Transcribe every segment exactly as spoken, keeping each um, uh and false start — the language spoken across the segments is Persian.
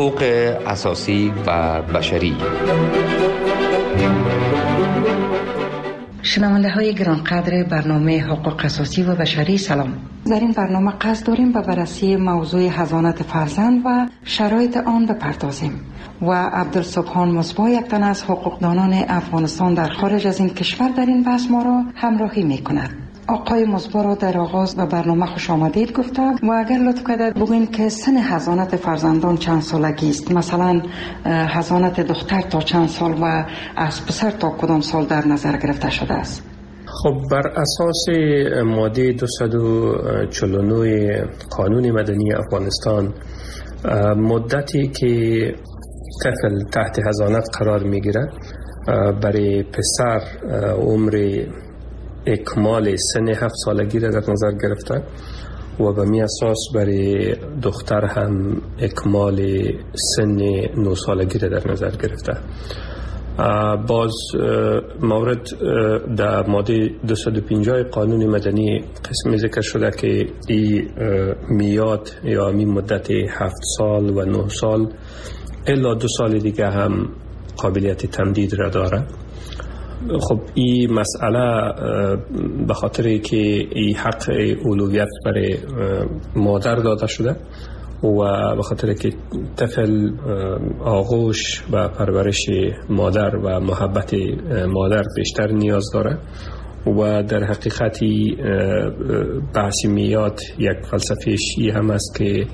حقوق اساسی و بشری. شنونده های گرانقدر برنامه حقوق اساسی و بشری، سلام. در این برنامه قصد داریم به بررسی موضوع حضانت فرزند و شرایط آن بپردازیم و عبدالسبحان مصباح، یک تن از حقوقدانان افغانستان در خارج از این کشور، در این بحث ما را همراهی می کند. آقای مصباح را در آغاز به برنامه خوش آمدید گفته و اگر لطف کنید بگوین که سن حضانت فرزندان چند سالگی است؟ مثلا حضانت دختر تا چند سال و از پسر تا کدام سال در نظر گرفته شده است؟ خب بر اساس ماده دویست و چهل و نه قانون مدنی افغانستان، مدتی که طفل تحت حضانت قرار میگیره برای پسر عمر اکمال سن هفت سالگی را در نظر گرفته و به می اساس برای دختر هم اکمال سن نه سالگی را در نظر گرفته. باز مورد در ماده دویست و پنجاه قانون مدنی قسم ذکر شده که این میاد یا می مدت هفت سال و نه سال الا دو سال دیگه هم قابلیت تمدید را داره. خب این مسئله به خاطر که این حق اولویت برای مادر داده شده و به خاطر که طفل آغوش و پرورش مادر و محبت مادر بیشتر نیاز داره و در حقیقتی بحث میاد یک فلسفه‌ش این هم است که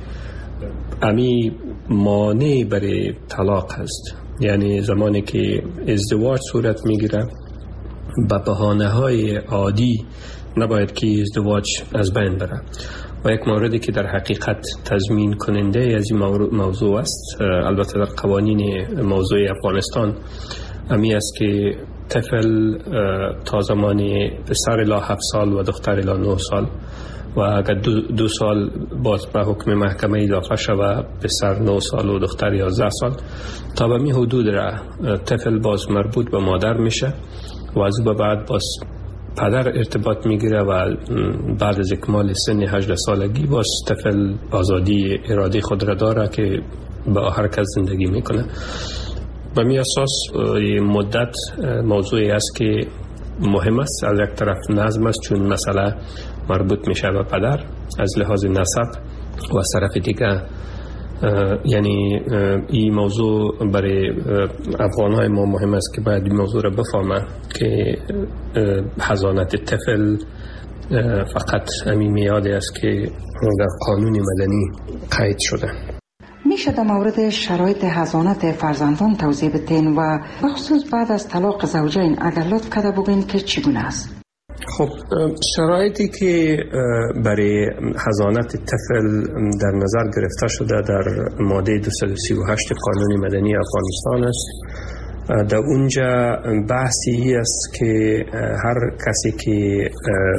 امی مانع برای طلاق هست. یعنی زمانی که ازدواج صورت میگیره به بهانه‌های عادی نباید که ازدواج از بین بره و یک موردی که در حقیقت تضمین کننده از این موضوع است، البته در قوانین موضوع افغانستان امی است که طفل تا زمانی پسر الی هفت سال و دختر الی نه سال و اگر دو, دو سال باز به حکم محکمه اضافه شود پسر نه سال و دختر یازده سال، تا به می حدود را طفل باز مربوط به مادر میشه و از به بعد باز پدر ارتباط میگیره و بعد از اکمال سن هجده سالگی باز طفل آزادی اراده خود را داره که با هر کس زندگی میکنه. به می اساس مدت موضوعی است که مهم است. از یک طرف نظم است چون مسئله مربوط میشه به پدر از لحاظ نسب و از طرف دیگه یعنی این موضوع برای افغانهای ما مهم است که باید این موضوع را بفهمه که حضانت طفل فقط همین میاده است که در قانون مدنی قید شده. میشه در مورد شرایط حضانت فرزندان توضیح بدین و بخصوص بعد از طلاق زوجین اگر لطف کرده بگین که چگونه است؟ خب شرایطی که برای حضانت طفل در نظر گرفته شده در ماده دویست و سی و هشت قانون مدنی افغانستان است. در اونجا بحثی است که هر کسی که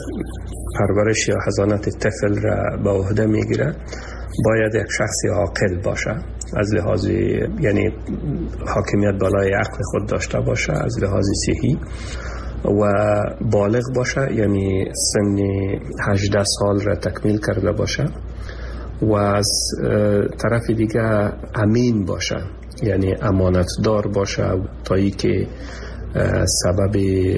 پرورش یا حضانت طفل را به عهده میگیره باید یک شخص عاقل باشه، از لحاظ یعنی حاکمیت بالای عقل خود داشته باشه، از لحاظ صحی و بالغ باشه، یعنی سن هجده سال را تکمیل کرده باشه و از طرف دیگه امین باشه، یعنی امانتدار باشه تا ای که سبب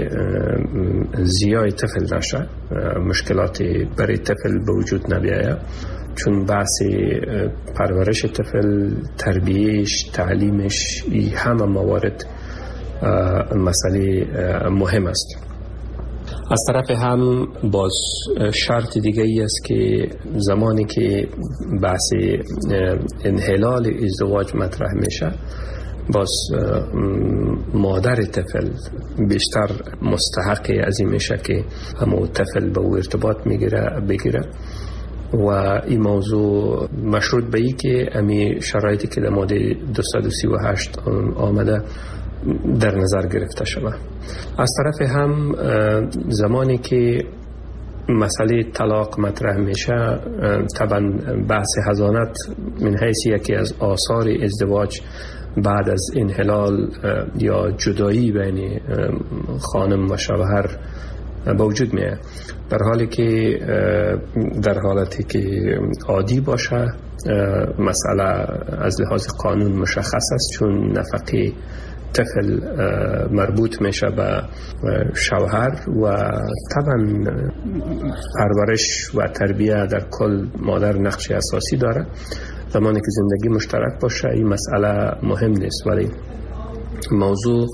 زیای طفل نشه، مشکلات برای طفل به وجود نبیاید، چون بحث پرورش طفل، تربیهش، تعلیمش، این همه موارد مسئله مهم است. از طرف هم باز شرط دیگه ای است که زمانی که بحث انحلال ازدواج مطرح میشه باز مادر طفل بیشتر مستحق از این میشه که همون طفل به او ارتباط میگیره بگیره و این موضوع مشروط به ای که امی شرایطی که در ماده دویست و سی و هشت آمده در نظر گرفته شود. از طرف هم زمانی که مسئله طلاق مطرح میشه، طبعا بحث حضانت من حیث یکی از آثار ازدواج بعد از انحلال یا جدایی بین خانم و شوهر به وجود میاد، در حالی که در حالتی که عادی باشه مسئله از لحاظ قانون مشخص است، چون نفقه طفل مربوط میشه به شوهر و طبعا پرورش و تربیه در کل مادر نقش اساسی داره. زمانی که زندگی مشترک باشه این مسئله مهم نیست، ولی موضوع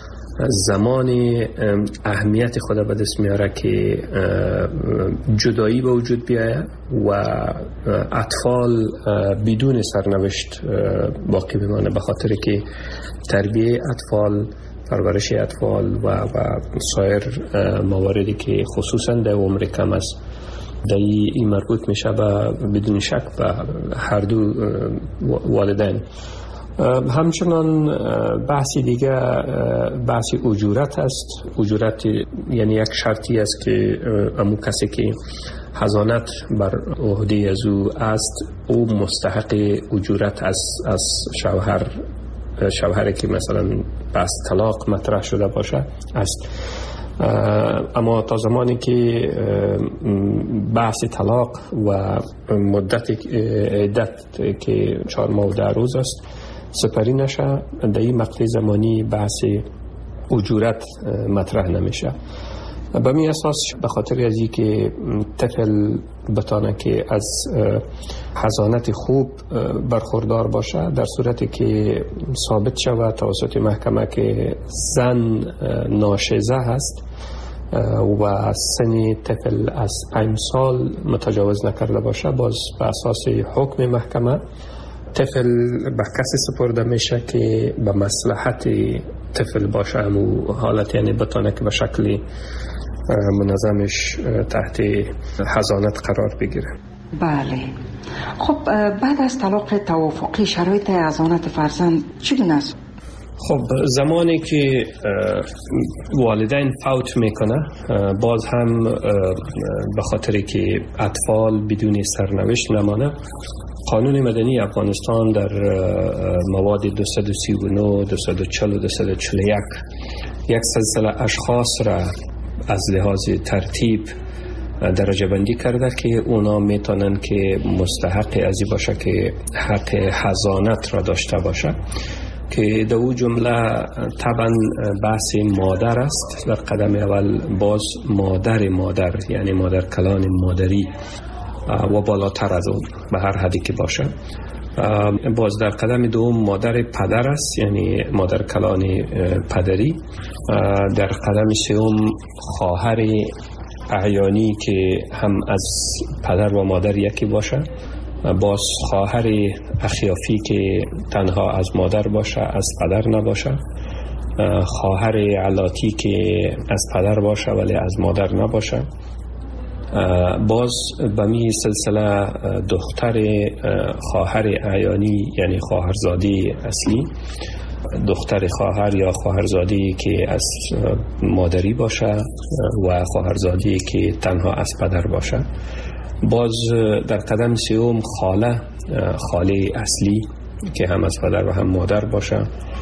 زمانی اهمیت خود به دست میاره که جدایی به وجود بیاید و اطفال بدون سرنوشت باقی بمانه، به خاطر که تربیه اطفال، پرورش اطفال و, و سایر مواردی که خصوصا در عمر کم است در این مربوط میشه به بدون شک به هر دو والدین. همچنان بحثی دیگه بحثی اجورت است. اجورت یعنی یک شرطی است که امو کسی که حضانت بر عهده از او است او مستحق اجورت از از شوهر شوهری که مثلا بس طلاق مطرح شده باشه است. اما تا زمانی که بحث طلاق و مدت عدت که چهار ماه و ده روز است سپری نشه، در این مقطع زمانی بحث اجورت مطرح نمیشه. به می اساس به خاطر از اینکه طفل بتانه که از حضانت خوب برخوردار باشه، در صورتی که ثابت شود توسط محکمه که زن ناشزه هست و سن طفل از پنج سال متجاوز نکرده باشه، باز به اساس حکم محکمه طفل به کسی سپرده میشه که به مصلحت طفل باشه، همون حالت یعنی بتانه که به شکل منظمش تحت حضانت قرار بگیره. بله. خب بعد از طلاق توافقی شرایط حضانت فرزند چگونه است؟ خب زمانی که والدین فوت میکنه، باز هم به خاطر که اطفال بدون سرنوشت نمانه، قانون مدنی افغانستان در مواد دویست و سی و نه، دویست و چهل و دویست و چهل و یک یک سلسله اشخاص را از لحاظ ترتیب درجه بندی کرده که اونا میتونن که مستحق ازی باشه که حق حضانت را داشته باشه، که در او جمله طبعا بحث مادر است. در قدم اول باز مادر مادر یعنی مادر کلان مادری و بالاتر از اون به هر حدی که باشه. باز در قدم دوم مادر پدر است یعنی مادر کلان پدری. در قدم سوم خواهر اعیانی که هم از پدر و مادر یکی باشه. باز خواهر اخیافی که تنها از مادر باشه از پدر نباشه. خواهر علاتی که از پدر باشه ولی از مادر نباشه. باز به می سلسله دختر خواهر اعیانی یعنی خواهرزادی اصلی، دختر خواهر یا خواهرزادی که از مادری باشه و خواهرزادی که تنها از پدر باشه. باز در قدم سوم خاله، خاله اصلی که هم از پدر و هم مادر باشه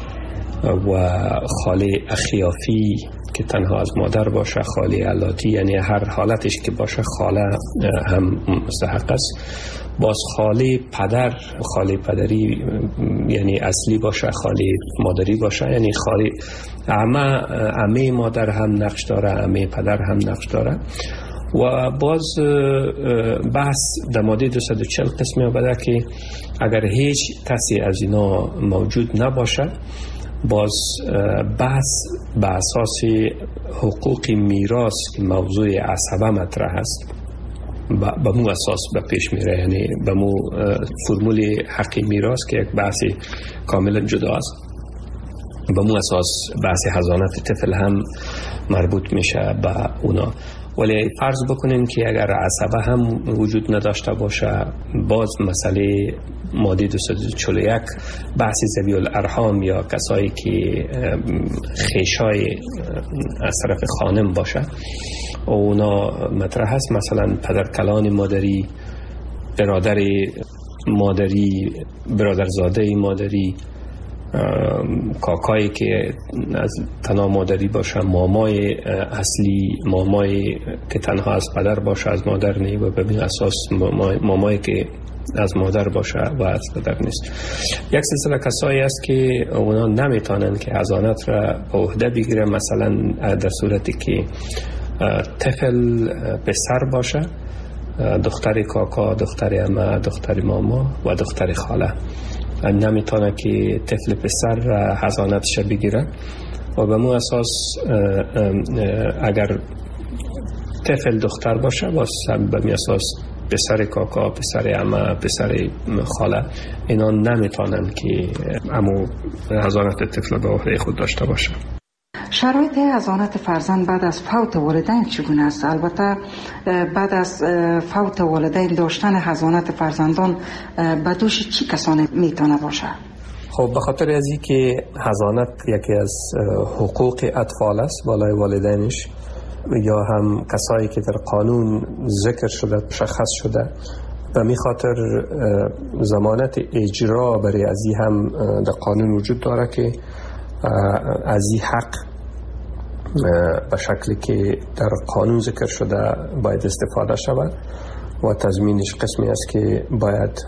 و خاله اخیافی که تنها از مادر باشه. خاله علاتی یعنی هر حالتش که باشه خاله هم مستحق است. باز خاله پدر، خاله پدری یعنی اصلی باشه، خاله مادری باشه یعنی خاله عمه، عمه مادر هم نقش داره، عمه پدر هم نقش داره. و باز بحث در ماده دویست و چهل قسمی آمده که اگر هیچ کسی از اینا موجود نباشه، باز بحث به اساس حقوق میراث که موضوع عصبه مطرح است به مو اساس به پیش میره، یعنی به مو فرمول حق میراث که یک بحث کاملا جدا است، به مو اساس بحث حضانت طفل هم مربوط میشه به اونا. ولی فرض بکنین که اگر عصبه هم وجود نداشته باشه، باز مسئله ماده دویست و چهل و یک بحث ذوی الارحام یا کسایی که خیشای از طرف خانم باشه اونا مطرح هست، مثلا پدرکلان مادری، برادر مادری، برادرزاده مادری کاکایی که از تنها مادری باشه، مامای اصلی، مامای که تنها از پدر باشه از مادر نی و به این اساس مامای, مامایی که از مادر باشه و از پدر نیست. یک سلسله کسایی است که اونا نمیتونن که حضانت را به عهده بگیره، مثلا در صورتی که طفل پسر باشه، دختر کاکا، دختر عمه، دختر ماما و دختر خاله نمیتونه که طفل پسر حضانتش بگیره و به مو اساس اگر طفل دختر باشه باز به می اساس پسر کاکا، پسر عمه، پسر خاله اینا نمیتونن که امو حضانت طفل به عهده خود داشته باشه. شرایط حضانت فرزند بعد از فوت والدین چگونه است؟ البته بعد از فوت والدین داشتن حضانت فرزندان به دوش چی کسانی میتونه باشه؟ خب به خاطر از این که حضانت یکی از حقوق اطفال است بالای والدینش، یا هم کسایی که در قانون ذکر شده، مشخص شده، و می خاطر ضمانت اجرا برای از این هم در قانون وجود داره که از این حق به شکلی که در قانون ذکر شده باید استفاده شود و تضمینش قسمی است که باید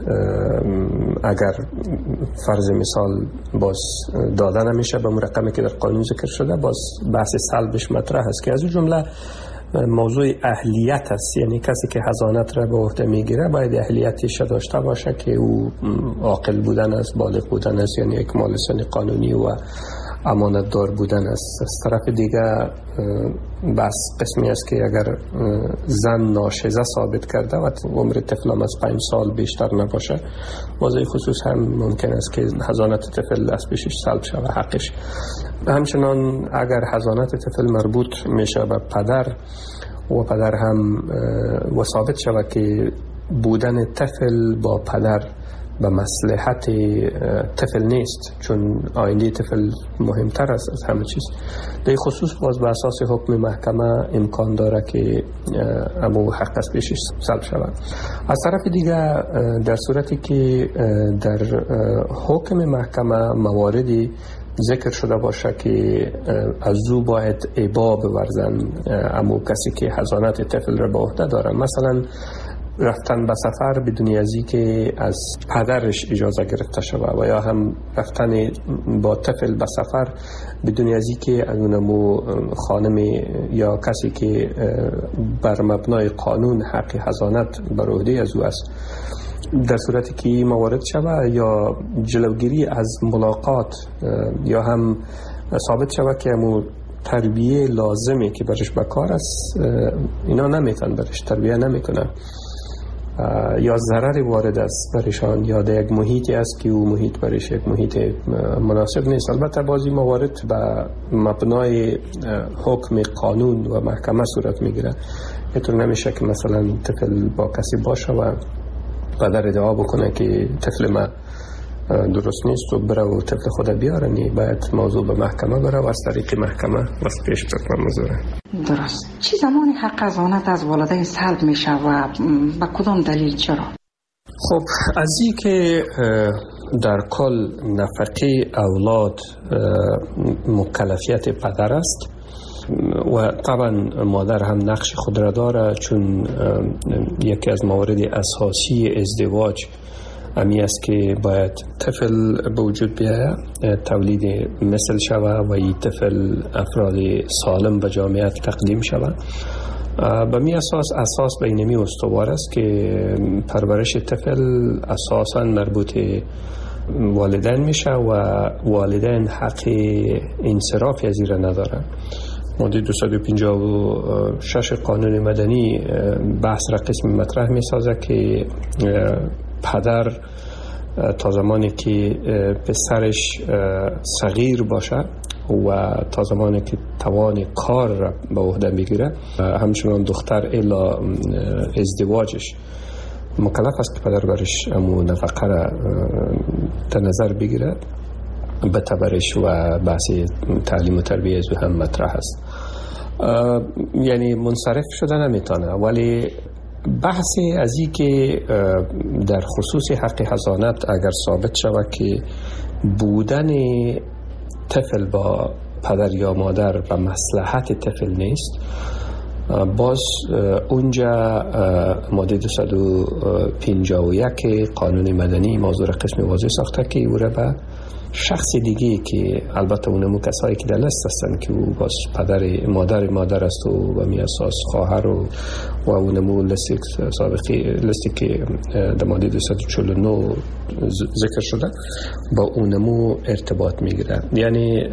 اگر فرض مثال باز داده نمیشه به رقمی که در قانون ذکر شده، باز بحث سلبش مطرح است که از اون جمله موضوع اهلیت است. یعنی کسی که حضانت را به عهده میگیره باید اهلیتش داشته باشه که او عاقل بودن است، بالغ بودن است، یعنی اکمال سن قانونی و امانت دار بودن است. از طرف دیگه بس قسمی است که اگر زن ناشزه ثابت کرده و عمر طفل از پنج سال بیشتر نباشه، موضوع خصوص هم ممکن است که حضانت طفل از پیشش سلب شود حقش. همچنان اگر حضانت طفل مربوط میشه به پدر و پدر هم و ثابت شود که بودن طفل با پدر به مصلحت طفل نیست، چون آینده طفل مهمتر است از همه چیز، در خصوص باز به اساس حکم محکمه امکان داره که امو حق از پیشش سلب شود. از طرف دیگه در صورتی که در حکم محکمه مواردی ذکر شده باشه که از او باید ابا بورزن امو کسی که حضانت طفل را به عهده داره، مثلا رفتن به سفر بدون ازی که از پدرش اجازه گرفته شود، و یا هم رفتن با طفل به سفر بدون ازی که از اونمو خانم یا کسی که بر مبنای قانون حق حضانت بر عهده از او است، در صورتی که موارد شود یا جلوگیری از ملاقات یا هم ثابت شود که امو تربیه لازمه که برش بکار است، اینا نمیتون برش تربیه نمیکنه یا ضرر وارد است برشان، یا در یک محیطی است که او محیط برش یک محیط مناسب نیست. البته بعضی موارد به مبنای حکم قانون و محکمه صورت میگیره. اینطور نمیشه که مثلا طفل با کسی باشه و پدر ادعا بکنه که طفل ما درست نیست و بره و طفل خود بیاره، نی باید موضوع به محکمه بره و از طریق محکمه واسه پیش بره موضوع. درست. چی زمانی حق حضانت از والدین سلب میشه و با کدام دلیل چرا؟ خب از این که در کل نفقه اولاد مکلفیت پدر است و طبعا مادر هم نقش خود را داره، چون یکی از موارد اساسی ازدواج امی است که باید طفل به وجود بیاید، تولید مثل شود و این طفل افراد سالم به جامعه تقدیم شود. به می اساس اساس بینمی استوار است که پرورش طفل اساساً مربوط والدین میشه و والدین حق انصراف از این ندارن. ماده دویست و پنجاه و شش قانون مدنی بحث را قسم مطرح می سازه که پدر تا زمانی که پسرش صغیر باشه و تا زمانی که توان کار را به عهده بگیره، همچنان دختر الا ازدواجش مکلف است که پدر برش امو نفقه را در نظر بگیره، بتبرش و بحث تعلیم و تربیه از هم مطرح است. یعنی منصرف شده نمیتونه، ولی بحث از این که در خصوص حق حضانت اگر ثابت شود که بودن طفل با پدر یا مادر و مصلحت طفل نیست، باز اونجا ماده دویست و پنجاه و یک قانون مدنی موضوع قسم واضح ساخته که او را به شخص دیگه که البته اونمو کسایی که در لست هستن که او باز پدر مادر مادر است و به می اساس خواهر و و اونمو لستی سابقی لستی که در ماده دویست و چهل و نه ذکر شده با اونمو ارتباط میگیره. یعنی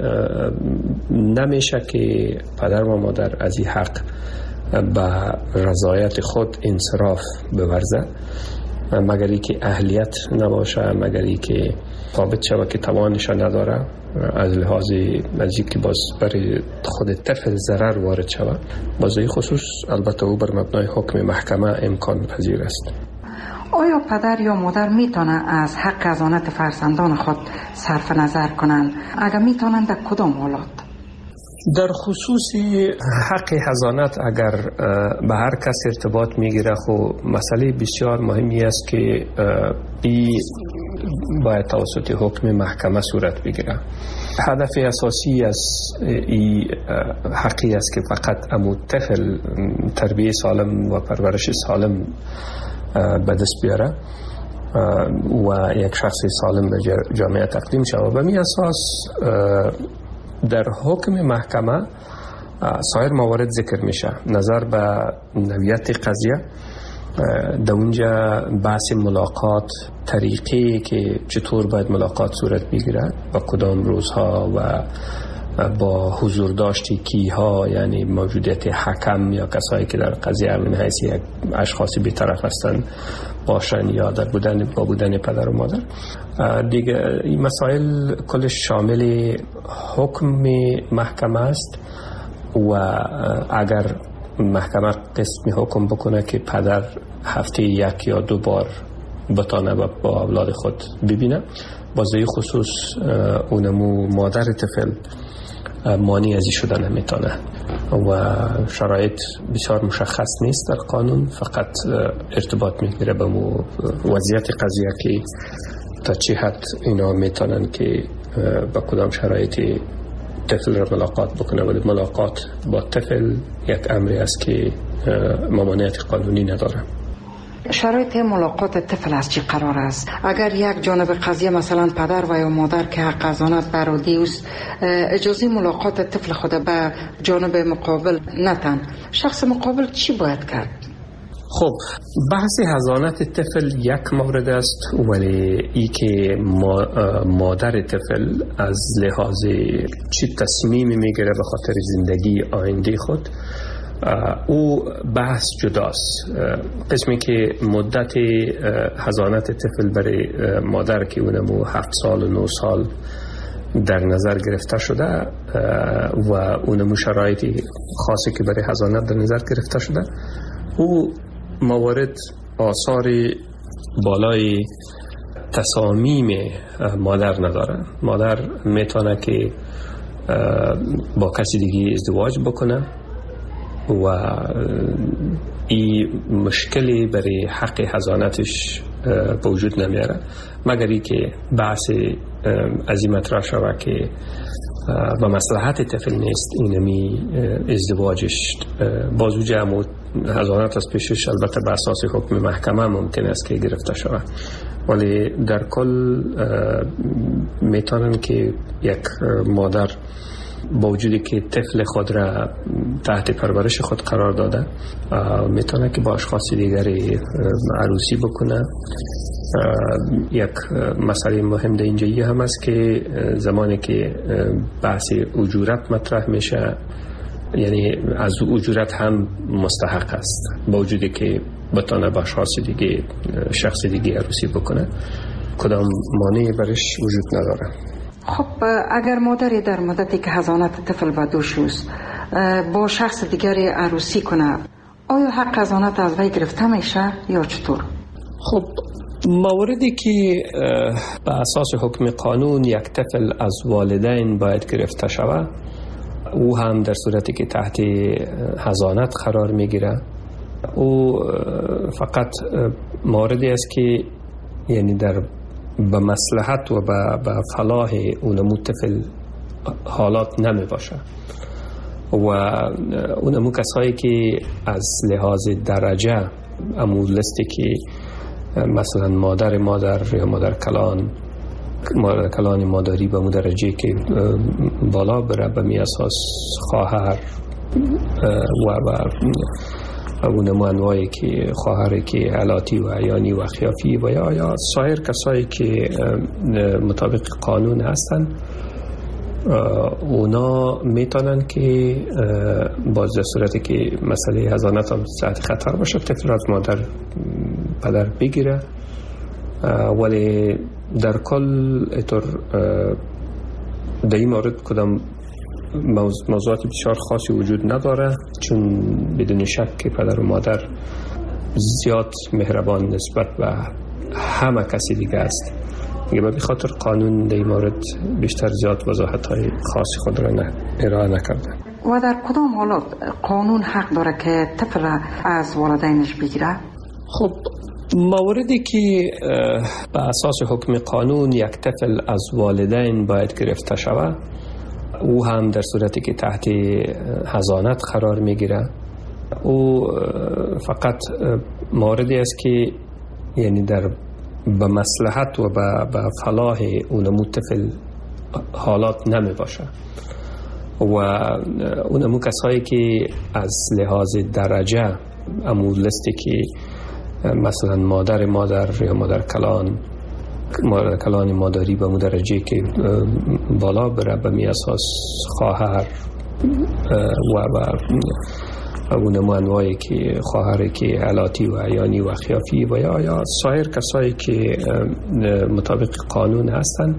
نمیشه که پدر و مادر از این حق به رضایت خود انصراف بورزه مگر ای که اهلیت نباشه، مگر ای که ثابت شود که توانش نداره از لحاظ از که باز برای خود طفل ضرر وارد شود. باز این خصوص البته او بر مبنای حکم محکمه امکان پذیر است. آیا پدر یا مادر میتونن از حق حضانت فرزندان خود صرف نظر کنند؟ اگر میتونن در کدام حالات؟ در خصوص حق حضانت اگر به هر کس ارتباط میگیره، خب مسئله بسیار مهمی است که این باید توسط حکم محکمه صورت بگیره. هدف اساسی از این حقی است که فقط امو طفل تربیت سالم و پرورش سالم به دست بیاره و یک شخص سالم به جامعه تقدیم شود. به می اساس در حکم محکمه سایر موارد ذکر میشه. نظر به نوعیت قضیه، در اونجا بحث ملاقات، طریقی که چطور باید ملاقات صورت بگیرد، با کدام روزها و با حضور داشتی کیها، یعنی موجودیت حکم یا کسایی که در قضیه من حیث یک اشخاصی بی‌طرف هستند باشن یا در بودن با بودن پدر و مادر. دیگه این مسائل کلش شامل حکم محکمه است و اگر محکمه قسمی حکم بکنه که پدر هفته یک یا دو بار بتانه با اولاد خود ببینه، بازه خصوص اونمو مادر طفل مانی ازی شده نمیتونه و شرایط بسیار مشخص نیست در قانون، فقط ارتباط میگیره به وضعیت قضیه که تا چه حد اینا میتونن که با کدام شرایطی طفل را ملاقات بکنه. ولی ملاقات با طفل یک امری است که ممانعت قانونی نداره. شرایط ملاقات طفل از چی قرار است؟ اگر یک جانب قضیه مثلا پدر و یا مادر که حق حضانت برادی است اجازه ملاقات طفل خود به جانب مقابل نتن، شخص مقابل چی باید کرد؟ خب بحث حضانت طفل یک مورد است، ولی ای که مادر طفل از لحاظ چی تصمیمی میگیره به خاطر زندگی آینده خود، او بحث جداست. قسمی که مدت حضانت طفل برای مادر که اونمو هفت سال و نه سال در نظر گرفته شده و اونمو شرایطی خاصی که برای حضانت در نظر گرفته شده، او موارد آثار بالای تصامیم مادر نداره. مادر میتونه که با کسی دیگه ازدواج بکنه و این مشکلی برای حق حضانتش به وجود نمیاره، مگر ای که بحث از این مطرح شود که و مصلحت طفل نیست اینمی ازدواجش بازو جمع حضانت از پیشش البته به اساس حکم محکمه ممکن است که گرفته شود. ولی در کل میتونن که یک مادر با وجودی که طفل خود را تحت پرورش خود قرار داده میتونه که با اشخاص دیگری عروسی بکنه. یک مسئله مهم در اینجایی هم است که زمانی که بحث اجورت مطرح میشه، یعنی از اجورت هم مستحق است با وجودی که بتونه با اشخاص دیگه شخص دیگه عروسی بکنه، کدام مانعی برش وجود نداره. خب اگر مادری در مدتی که حضانت طفل و دوش است با شخص دیگری عروسی کنه، آیا حق حضانت از وی گرفته میشه یا چطور؟ خب موردی که به اساس حکم قانون یک طفل از والدین باید گرفته شود، او هم در صورتی که تحت حضانت قرار میگیره او فقط موردی است که یعنی در به مصلحت و به فلاح اونمو طفل حالات نمی باشه و اونمو کسایی که از لحاظ درجه امو لستی که مثلا مادر مادر یا مادر کلان مادر کلان مادری به مو درجه که بالا بره به می اساس خواهر و و اونمو انواعی که خواهری که علاتی و عیانی و خیافی و یا یا سایر کسایی که مطابق قانون هستن اونا میتونن که باز در صورتی که مسئله حضانت هم تحت خطر باشه طفل از مادر پدر بگیره، ولی در کل اطور در این مورد کدام موضوعات بسیار خاصی وجود نداره، چون بدون شک که پدر و مادر زیاد مهربان نسبت به همه کسی دیگه است. دیگه به خاطر قانون در این مورد بیشتر زیاد وضاحت‌های خاصی خود را نه ارائه نکرده. و در کدام حالات قانون حق داره که طفل از والدینش بگیره؟ خب موردی که به اساس حکم قانون یک طفل از والدین باید گرفته شود، او هم در صورتی که تحت حضانت قرار میگیره، او فقط موردی است که یعنی در به مصلحت و به فلاح اونمو طفل حالات نمی باشه و اونمو کسایی که از لحاظ درجه امو لستی که مثلا مادر مادر یا مادر کلان مادر کلان مادری به مو درجه که بالا بره به می اساس خواهر و و اونمو انواعی که خواهری که علاتی و عیانی و خیافی و یا یا سایر کسایی که مطابق قانون هستن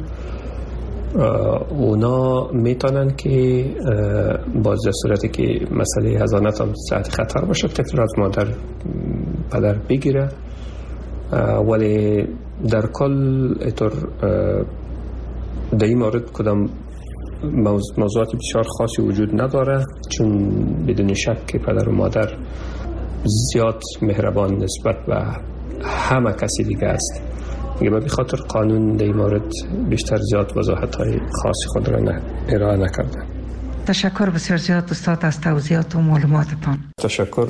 اونا میتونن که باز در صورتی که مسئله حضانت هم تحت خطر باشه طفل از مادر پدر بگیره، ولی در کل اطور در این مورد کدام موضوعات بسیار خاصی وجود نداره، چون بدون شک که پدر و مادر زیاد مهربان نسبت به همه کسی دیگه است. دیگه به خاطر قانون در این مورد بیشتر زیاد وضاحت‌های خاصی خود را نه ارائه نکرده. تشکر بسیار زیاد استاد از توضیحات و معلوماتتان. تشکر.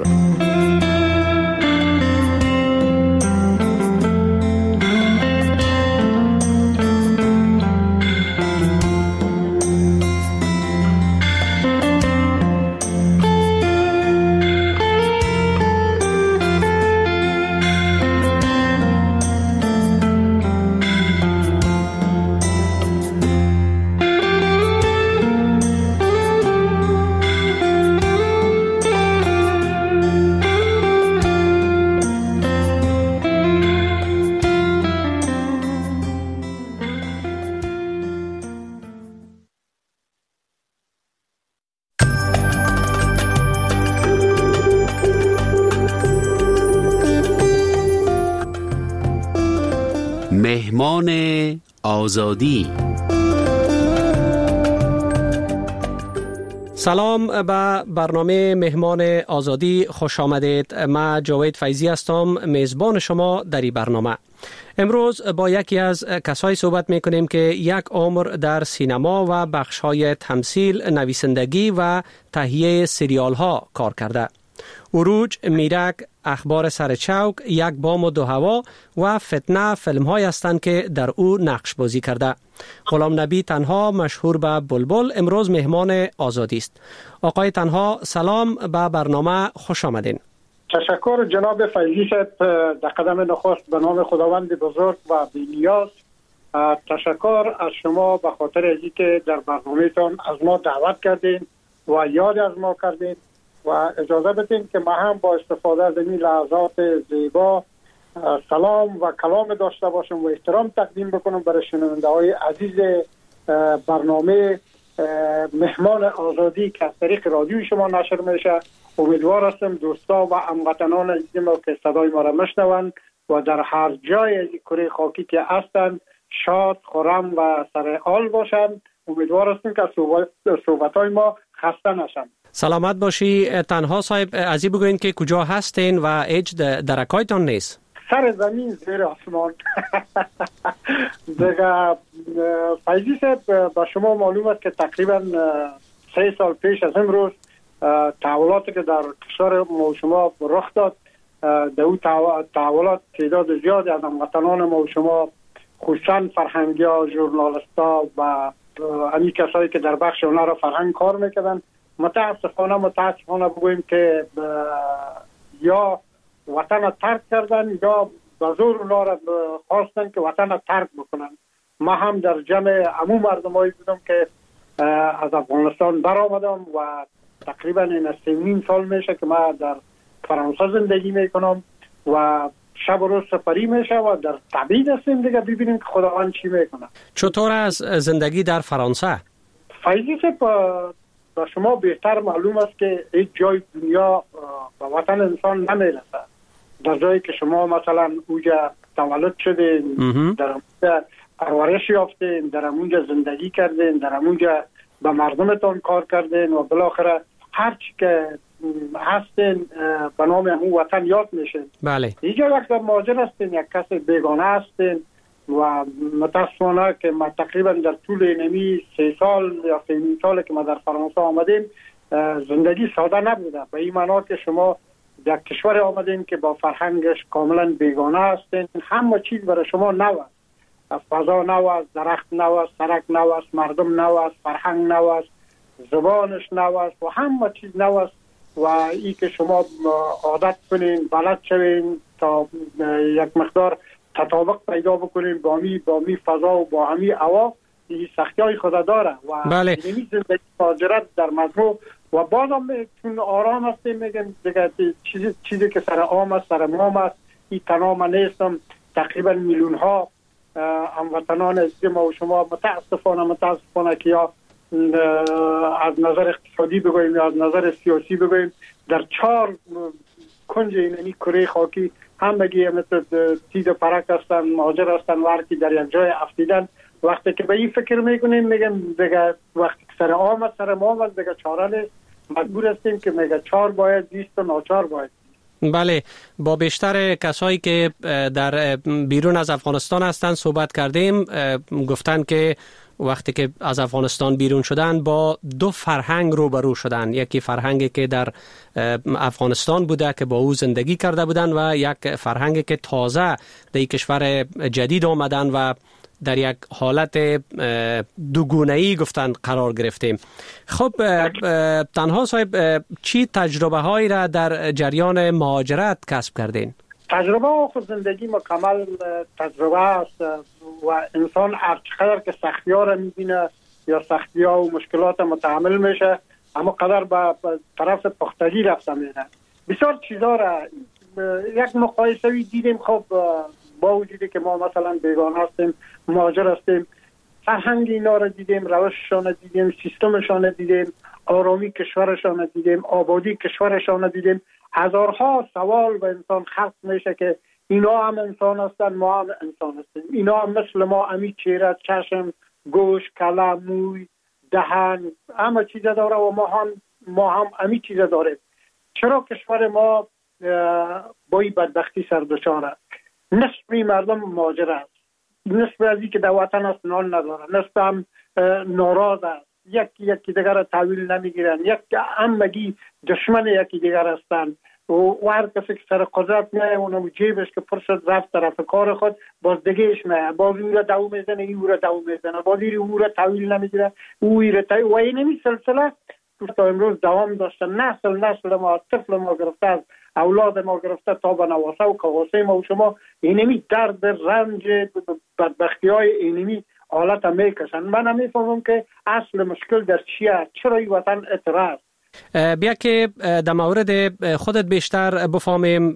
مهمان آزادی. سلام به برنامه مهمان آزادی خوش آمدید. من جاوید فیضی هستم، میزبان شما در این برنامه. امروز با یکی از کسایی صحبت میکنیم که یک عمر در سینما و بخش‌های تمثیل، نویسندگی و تهیه سریال ها کار کرده. عروج، میرک، اخبار سر چوک، یک بام و دو هوا و فتنه فیلم های هستند که در او نقش بازی کرده. غلام نبی تنها مشهور به بلبل امروز مهمان آزادی است. آقای تنها سلام به برنامه خوش آمدین. تشکر جناب فیضی صاحب، در قدم نخست به نام خداوند بزرگ و بی‌نیاز تشکر از شما به خاطر اینکه در برنامه‌تان از ما دعوت کردین و یاد از ما کردین و اجازه بدین که ما هم با استفاده از این لحظات زیبا سلام و کلام داشته باشم و احترام تقدیم بکنم برای شنونده های عزیز برنامه مهمان آزادی که از طریق رادیوی شما نشر میشه. امیدوار هستم دوستا و هموطنان عزیز ما که صدای ما را میشنوند و در هر جای از کره خاکی که هستند شاد، خرم و سر حال باشند. امیدوار هستم که صحبت های ما خسته نشم. سلامت باشی. تنها صاحب ازی بگوین که کجا هستین و هیچ درکایتان نیست؟ سر زمین زیر آسمان. دیگه فیضی صاحب با شما معلوم است که تقریبا سه سال پیش از امروز تحولاتی که در کشور ما شما رخ داد، در اون تحولات تعداد زیادی از هموطنان ما شما خصوصا فرهنگی ها، ژورنالیست ها و همین کسایی که در بخش هنر و فرهنگ کار میکردن متاسفانه متاسفانه بگوییم که یا وطن ترک کردن یا به زور اونا را خواستن که وطن ترک بکنن. ما هم در جمع عموم مردمایی بودم که از افغانستان برآمدم و تقریبا این سه نیم سال میشه که ما در فرانسه زندگی میکنم و شب و روز سفری میشه و در تبعید هستیم دیگه، ببینیم که خداوند چی میکنه. چطور از زندگی در فرانسه؟ فیضی صاحب با شما بهتر معلوم است که هیچ جای دنیا به وطن انسان نمیرسه. در جایی که شما مثلا اونجا تولد شدین، در اونجا پرورش یافتین، در اونجا زندگی کردین، در اونجا به مردمتان کار کردین و بالاخره هر چی که هستین به نام اون وطن یاد میشین. بله. اینجا یک در مهاجر هستین، یک کس بیگانه هستین و متاسفانه که ما تقریبا در طول نمی سه سال یا سه نیم سال که ما در فرانسه آمدیم زندگی ساده نبوده. به این معنا که شما در کشور آمدین که با فرهنگش کاملا بیگانه هستین، همه چیز برای شما نو است، فضا نو است، درخت نو است، سرک نو است، مردم نو است، فرهنگ نو است، زبانش نو است و همه چیز نو است و ای که شما عادت کنین، بلد شوین تا یک مقدار تطابق پیدا بکنین با می با می فضا و با همی هوا، این سختی های خود داره و بله. این زندگی مهاجرت در مجموع و بازم چون آرام هستیم میگن دیگه چیزی چیزی که سر عام است، سر مام است، این تنها نیستم. تقریبا میلیون ها هموطنان عزیز ما و شما متاسفانه متاسفانه که یا از نظر اقتصادی بگوییم یا از نظر سیاسی بگوییم در چهار کنج این کره خاکی همگی مثل تیز و پرک هستن، مهاجر هستن و هر کی در یک جای افتیدن. وقتی که به این فکر میکنیم میگن دیگه وقتی که سر عام است، سر مام است، دیگه چاره نیست، مجبور هستیم که میگه چهار باید دیست و ناچار باید. بله، با بیشتر کسایی که در بیرون از افغانستان هستند صحبت کردیم، گفتن که وقتی که از افغانستان بیرون شدن با دو فرهنگ روبرو شدن. یکی فرهنگی که در افغانستان بوده که با او زندگی کرده بودن و یک فرهنگی که تازه در کشور جدید آمدن و در یک حالت دوگونه‌ای گفتن قرار گرفتیم. خب تنها صاحب چی تجربه هایی را در جریان مهاجرت کسب کردین؟ تجربه و خود زندگی مکمل تجربه است و انسان هرچقدر که سختی ها را میبینه یا سختی ها و مشکلات متحمل میشه اما قدر به طرف پختگی رفته میره. بسیار چیزا را یک مقایسه‌ای دیدیم. خب با وجودی که ما مثلا بیگانه هستیم، مهاجر هستیم، فرهنگ اینا را دیدیم، روششان دیدیم، سیستمشان دیدیم، آرامی کشورشان دیدیم، آبادی کشورشان دیدیم. هزارها سوال به انسان خلق میشه که اینا هم انسان هستن، ما هم انسان هستیم. اینا هم مثل ما همی چهره، چشم، گوش، کله، موی، دهن، همه چیز داره و ما هم ما هم همی چیز داریم. چرا کشور ما با این بدبختی سر دچاره؟ نصف مردم مهاجر است، نصف از این که در وطن است نان نداره، نصف هم ناراض است، یکی یکی دیگر را تحویل نمیگیرن، یک همگی دشمن یکی دیگر هستند و هر کسی که سر قدرت میه اونم جیبش که پر شد رفت طرف کار خود باز دیگهش میه، باز او را دو میزنه، او را دو میزنه، باز او را تحویل نمیگیره، او را تحویل و این همی سلسله تا امروز دوام داشته. نسل نسل ما، طفل ما گرفته از اولاد ما گرفته تا به نواسه و کاغاسه ما و شما اینمی درد رنج بدبختی های اینمی حالت هم میکشن. من هم میفهمم که اصل مشکل در چیه، چرا این وطن اعتراض. بیا که در مورد خودت بیشتر بفهمیم،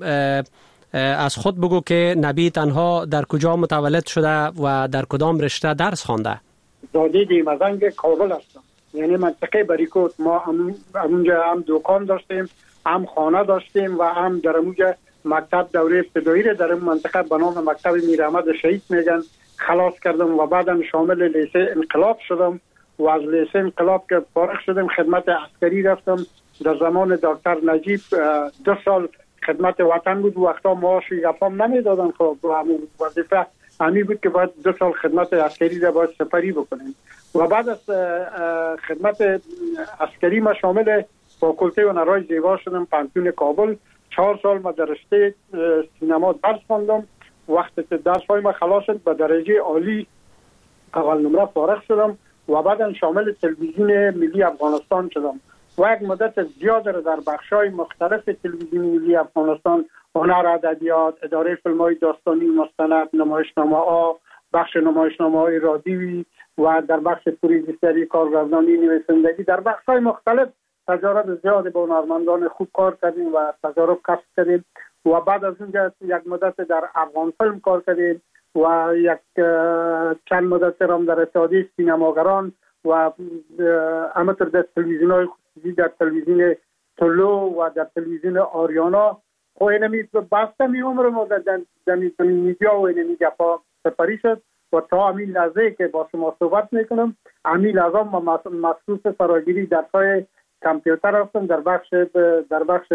از خود بگو که نبی تنها در کجا متولد شده و در کدام رشته درس خوانده؟ زاده دیمزنگ کابل هستم، یعنی منطقه بریکوت. ما هم اونجا هم دکان داشتیم، هم خانه داشتیم و هم در اونجا مکتب دوره ابتدایی را در اون منطقه به نام مکتب میر احمد شهید میگن خلاص کردم و بعدم شامل لیسه انقلاب شدم و از لیسه انقلاب که فارغ شدم خدمت عسکری رفتم در زمان دکتر نجیب دو سال خدمت وطن بود، وقتا معاش یفام نمیدادن. خب همون وظیفه همی بود که باید دو سال خدمت عسکری را باید سپری بکنیم. و بعد از خدمت عسکری ما شامل فاکولته هنرهای زیبا شدم پانتون کابل. چهار سال ما در رشته سینما درس خواندم. وقتی که درس های ما خلاص شد به درجه عالی اول نمره فارغ شدم و بعدا شامل تلویزیون ملی افغانستان شدم و یک مدت زیاد را در بخش‌های مختلف تلویزیون ملی افغانستان، هنر، ادبیات، اداره فیلم‌های داستانی مستند، نمایشنامه‌ها، بخش نمایشنامه‌های رادیویی و در بخش پروژه‌سازی، کارگردانی، نویسندگی، در بخش‌های مختلف تجارب زیاد با هنرمندان خوب کار کردیم و تجارب کسب کردیم و بعد از اونجا یک مدت در افغان فیلم کار کردیم و یک چند مدت هم در اتحادیه سینماگران و همینطور در تلویزیون‌های خصوصی، در تلویزیون طلو و در تلویزیون آریانا. خب اینمی بسته می عمر ما در میدیا و اینمی گفا سپری شد و تا همین لحظه که با شما صحبت میکنم همین لحظه ما مخصوص فراگیری در پای کامپیوتر هستم، در بخش در بخش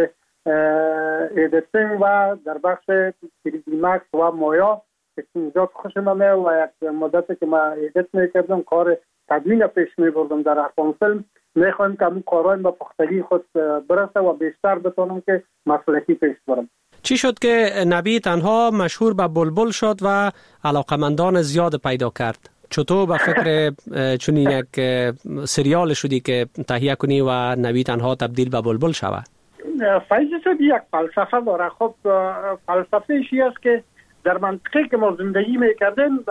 ایدیتینگ و در بخش تری دی مکس و مایا که اینجا خوشم میاد و یک مدتی که ما ایدیت میکردم کار تدوین پیش میبردم در افغان فیلم. میخوایم که همون کارهای با پختگی خود برسه و بیشتر بتونم که مسلکی پیش برم. چی شد که نبی تنها مشهور به بلبل شد و علاقمندان زیاد پیدا کرد؟ چطور به فکر چنین یک سریال شدی که تهیه کنی و نبی تنها تبدیل به بلبل شود؟ فیض شد یک فلسفه داره. خب فلسفه ایشی است که در منطقه که ما زندگی میکردیم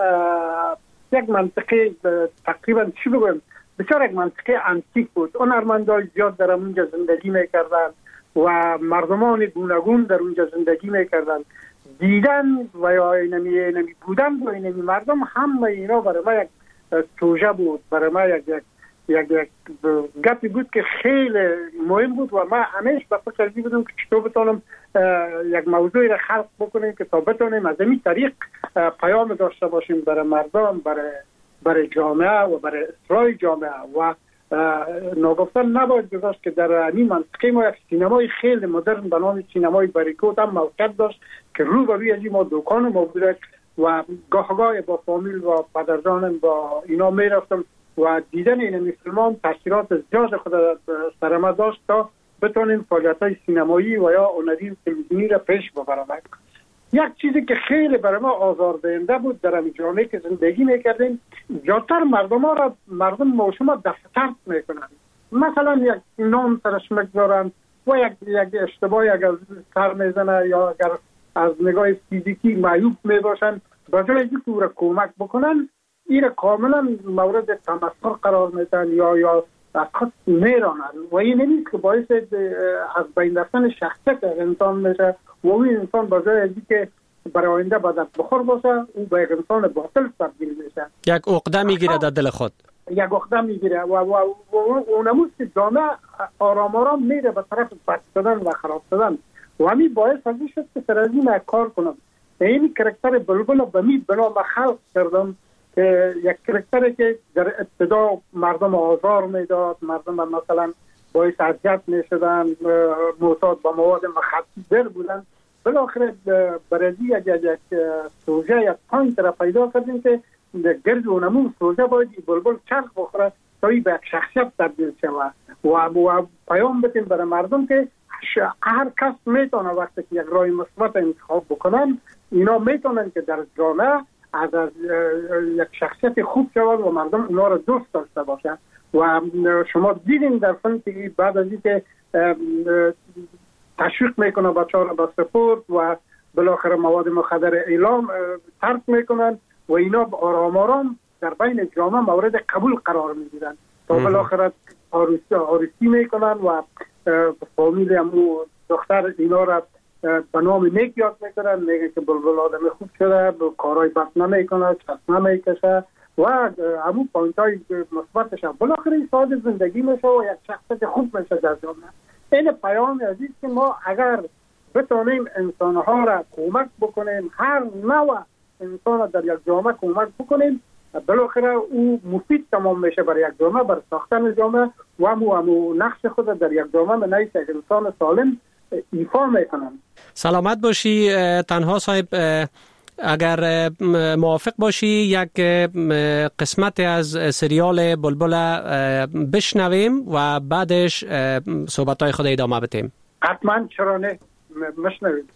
یک منطقه تقریبا چی بگویم بسیار یک منطقه انتیک بود. هنرمندان زیاد در اونجا زندگی میکردن و مردمان گوناگون در اونجا زندگی میکردن. دیدن و یا اینمی اینمی بودن و اینمی مردم همه اینا برای ما یک توجه بود، برای ما یک یک یک یک گپی بود که خیلی مهم بود و ما همیشه به فکر بودم که چطور بتونم یک موضوعی را خلق بکنیم که تا بتونیم از این طریق پیام داشته باشیم برای مردم، برای برای جامعه و برای اصلاح جامعه. و ناگفتن نباید گذاشت که در این منطقه ما یک سینمای خیلی مدرن به نام سینمای بریکوت هم موقعیت داشت که رو به روی از ما دکان ما بوده و گاه گاه با فامیل و پدرجانم با اینا می رفتم و دیدن این فیلم تاثیرات زیاد خود سر ما داشت تا بتونیم فعالیت‌های سینمایی و یا هنری و تلویزیونی را پیش ببریم. یک چیزی که خیلی برای ما آزاردهنده بود در این جامعه که زندگی میکردیم، زیادتر مردم ها را مردم موشوم دفتر میکنن. مثلا یک نام سرش میگذارن و یک یک اشتباهی اگر سر میزنه یا اگر از نگاه فیزیکی معیوب میباشن، بجای اینکه او را کمک بکنن این را کاملا مورد تمسخر قرار میدن یا یا از خود میرانن و این نیست که باعث از بین رفتن شخصیت انسان میشه و اون انسان بجای از اینکه برای آینده با دست بخور باشه او به یک انسان باطل تبدیل میشه. یک عقده میگیره در دل خود. یک عقده میگیره و و اونموز که جامعه آرام آرام میره به طرف بد شدن و خراب شدن و همین باعث از این شد که سر از این کار کنم. این کرکتر بلبل به می بنا به خلق کردم که یک کرکتری که در ابتدا مردم آزار میداد، مردم مثلا باعث اذیت میشدن، معتاد به مواد مخدر بودن. بالاخره برای یک یک سوژه یک پوینت را پیدا کردیم که گرد اونمون سوژه باید بلبل چرخ بخوره تا به یک شخصیت تبدیل شود و و پیام بدیم برای مردم که هر کس میتونه وقتی که یک راه مثبت انتخاب بکنن اینا میتونن که در جامعه از, از یک شخصیت خوب شود و مردم اونا را دوست داشته باشن. و شما دیدین در فیلم که بعد از اینکه تشویق میکنه بچه‌ها را به سپورت و بالاخره مواد مخدر اعلام ترک میکنن و اینا آرام آرام در بین جامعه مورد قبول قرار میگیرن تا بالاخره عروسی عروسی میکنن و فامیل همو دختر اینا را به نام نیک یاد میکنن، میگه که بلبل آدم خوب شده، کارهای بد نمیکنه، چشم نمیکشه و همون پوینت های مثبتش هم بالاخره این ساده زندگی میشه و یک شخصیت خوب میشه در جامعه. این پیام عزیز که ما اگر بتونیم انسانها را کمک بکنیم، هر نوع انسان در یک جامعه کمک بکنیم، بالاخره او مفید تمام میشه برای یک جامعه، برای ساختن جامعه و همو همو نقش خود در یک جامعه من نیست یک انسان سالم ایفا میکنم. سلامت باشی تنها صاحب. اگر موافق باشی یک قسمت از سریال بلبل بشنویم و بعدش صحبت‌های خود ادامه بدیم. حتما، چرا نه، مشنویم.